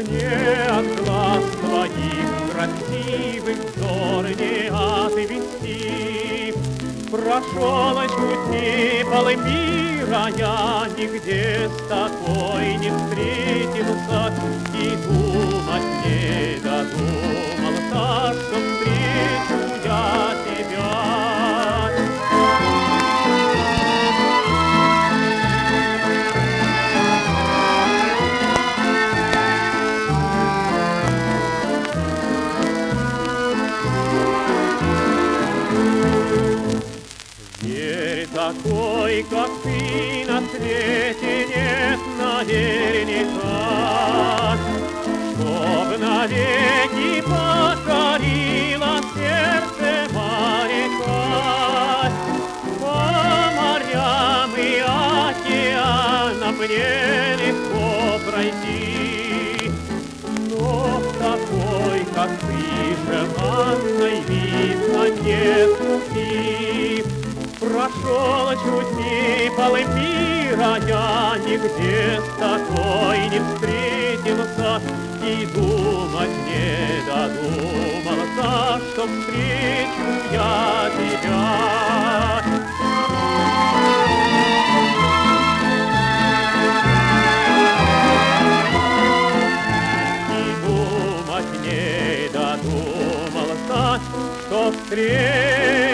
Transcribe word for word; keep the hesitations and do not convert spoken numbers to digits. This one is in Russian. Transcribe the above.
Мне от глаз твоих красивых взор не отвести. Прошелась пути полмира, я нигде с тобой не встретился, и думать не додумался, что встречу я тебя. Такой, как ты, на свете нет наверняка, чтоб навеки покорило сердце моряка. По морям и океанам мне легко пройти, но такой, как ты, желанной видно нет пути. Прошел чуть не полмира, я нигде с тобой не встретился, и думать не додумался, что встречу я тебя. И думать не додумался, что встречу